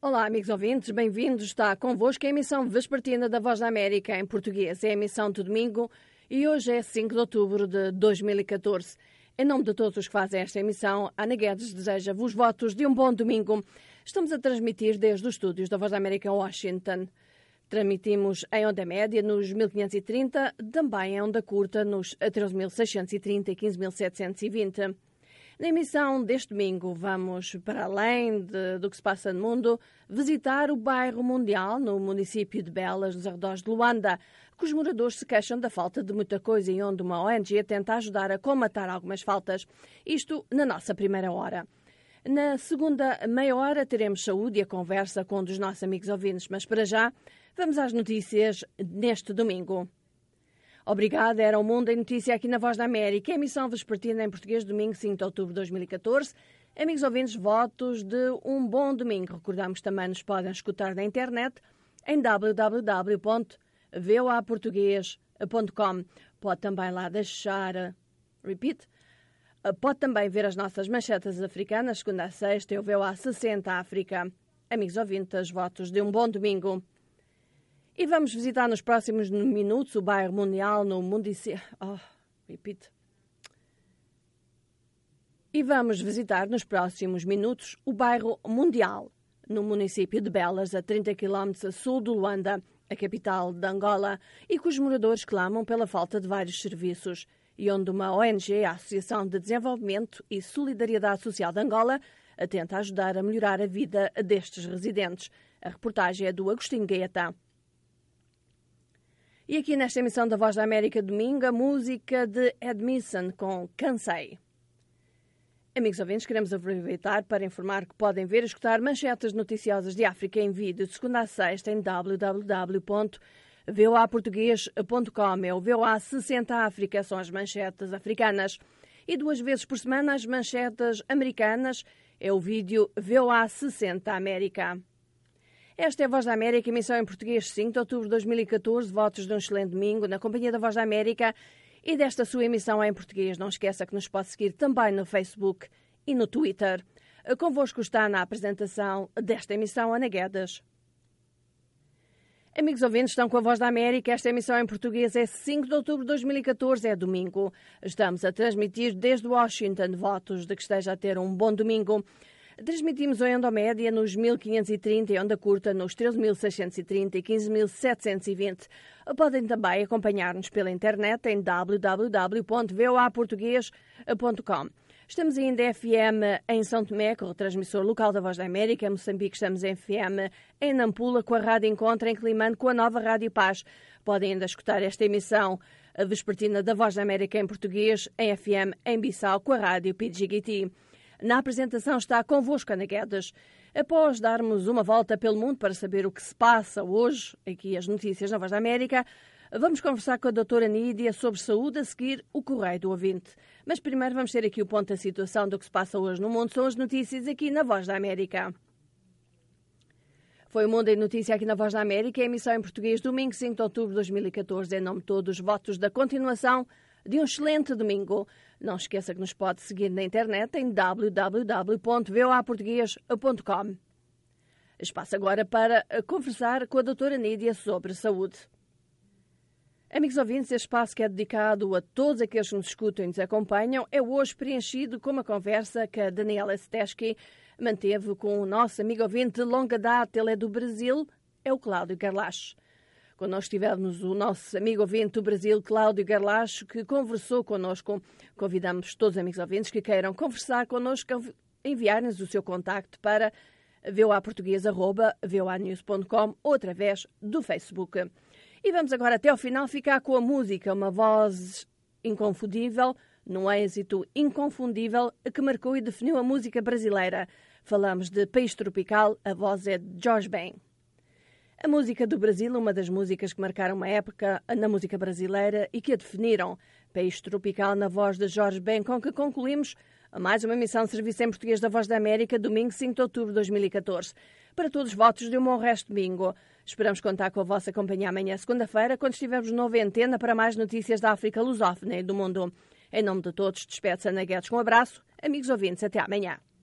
Olá, amigos ouvintes, bem-vindos. Está convosco a emissão vespertina da Voz da América em português. É a emissão de domingo e hoje é 5 de outubro de 2014. Em nome de todos os que fazem esta emissão, Ana Guedes deseja-vos votos de um bom domingo. Estamos a transmitir desde os estúdios da Voz da América em Washington. Transmitimos em onda média nos 1530, também em onda curta nos 13.630 e 15.720. Na emissão deste domingo vamos, para além do que se passa no mundo, visitar o bairro Mundial, no município de Belas, nos arredores de Luanda, que os moradores se queixam da falta de muita coisa e onde uma ONG tenta ajudar a colmatar algumas faltas. Isto na nossa primeira hora. Na segunda meia hora teremos saúde e a conversa com um dos nossos amigos ouvintes, mas para já vamos às notícias neste domingo. Obrigada, era o Mundo em Notícia aqui na Voz da América, emissão vespertina em português, domingo 5 de outubro de 2014. Amigos ouvintes, votos de um bom domingo. Recordamos que também nos podem escutar na internet em www.voaportugues.com. Pode também lá deixar, pode também ver as nossas manchetes africanas, segunda a sexta, eu VOA 60 África. Amigos ouvintes, votos de um bom domingo. E vamos visitar nos próximos minutos o bairro Mundial no município... E vamos visitar nos próximos minutos o bairro Mundial, no município de Belas, a 30 km a sul de Luanda, a capital de Angola, e cujos moradores clamam pela falta de vários serviços, e onde uma ONG, a Associação de Desenvolvimento e Solidariedade Social de Angola, tenta ajudar a melhorar a vida destes residentes. A reportagem é do Agostinho Gaeta. E aqui nesta emissão da Voz da América domingo, a música de Ed Misson com Cansei. Amigos ouvintes, queremos aproveitar para informar que podem ver e escutar manchetes noticiosas de África em vídeo de segunda a sexta em www.voaportugues.com. É o VOA 60 África, são as manchetes africanas. E 2 vezes por semana as manchetes americanas, é o vídeo VOA 60 América. Esta é a Voz da América, emissão em português 5 de outubro de 2014. Votos de um excelente domingo na companhia da Voz da América e desta sua emissão em português. Não esqueça que nos pode seguir também no Facebook e no Twitter. Convosco está na apresentação desta emissão Ana Guedes. Amigos ouvintes, estão com a Voz da América. Esta emissão em português é 5 de outubro de 2014, é domingo. Estamos a transmitir desde Washington. Votos de que esteja a ter um bom domingo. Transmitimos em onda média nos 1530 e onda curta nos 13.630 e 15.720. Podem também acompanhar-nos pela internet em www.voaportugues.com. Estamos ainda em FM em São Tomé, com o transmissor local da Voz da América. Em Moçambique estamos em FM em Nampula, com a Rádio Encontro, em Climane, com a nova Rádio Paz. Podem ainda escutar esta emissão vespertina da Voz da América em português, em FM em Bissau, com a Rádio Pidgigiti. Na apresentação está convosco, Ana Guedes. Após darmos uma volta pelo mundo para saber o que se passa hoje, aqui as notícias na Voz da América, vamos conversar com a doutora Nídia sobre saúde, a seguir o Correio do Ouvinte. Mas primeiro vamos ter aqui o ponto da situação do que se passa hoje no mundo. São as notícias aqui na Voz da América. Foi o Mundo em Notícia aqui na Voz da América, a emissão em português, domingo 5 de outubro de 2014. Em nome de todos, votos da continuação de um excelente domingo. Não esqueça que nos pode seguir na internet em www.voaportugues.com. Espaço agora para conversar com a doutora Nídia sobre saúde. Amigos ouvintes, este espaço que é dedicado a todos aqueles que nos escutam e nos acompanham é hoje preenchido com uma conversa que a Daniela Stesky manteve com o nosso amigo ouvinte de longa data. Ele é do Brasil, é o Cláudio Garlacho. Quando nós tivemos o nosso amigo ouvinte do Brasil, Cláudio Garlacho, que conversou connosco. Convidamos todos os amigos ouvintes que queiram conversar connosco, enviar-nos o seu contacto para voaportugues@voanews.com ou através do Facebook. E vamos agora até ao final ficar com a música, uma voz inconfundível, num êxito inconfundível que marcou e definiu a música brasileira. Falamos de País Tropical, a voz é de Jorge Ben. A música do Brasil, uma das músicas que marcaram uma época na música brasileira e que a definiram. País Tropical, na voz de Jorge Ben, com que concluímos mais uma emissão de serviço em português da Voz da América, domingo 5 de outubro de 2014. Para todos, votos de um bom resto de domingo. Esperamos contar com a vossa companhia amanhã, segunda-feira, quando estivermos de novo em antena para mais notícias da África lusófona e do mundo. Em nome de todos, despede-se Ana Guedes com um abraço. Amigos ouvintes, até amanhã.